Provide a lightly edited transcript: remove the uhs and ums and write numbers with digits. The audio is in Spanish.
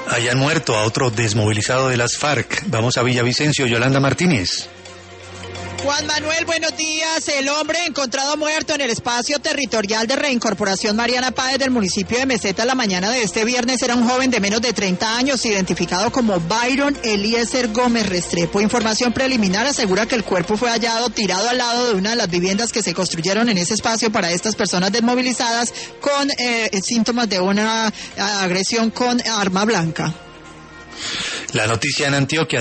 Hayan muerto a otro desmovilizado de las FARC. Vamos a Villavicencio, Yolanda Martínez. Juan Manuel, buenos días. El hombre encontrado muerto en el espacio territorial de reincorporación Mariana Páez del municipio de Meseta la mañana de este viernes era un joven de menos de 30 años, identificado como Byron Eliezer Gómez Restrepo. Información preliminar asegura que el cuerpo fue hallado tirado al lado de una de las viviendas que se construyeron en ese espacio para estas personas desmovilizadas con síntomas de una agresión con arma blanca. La noticia en Antioquia.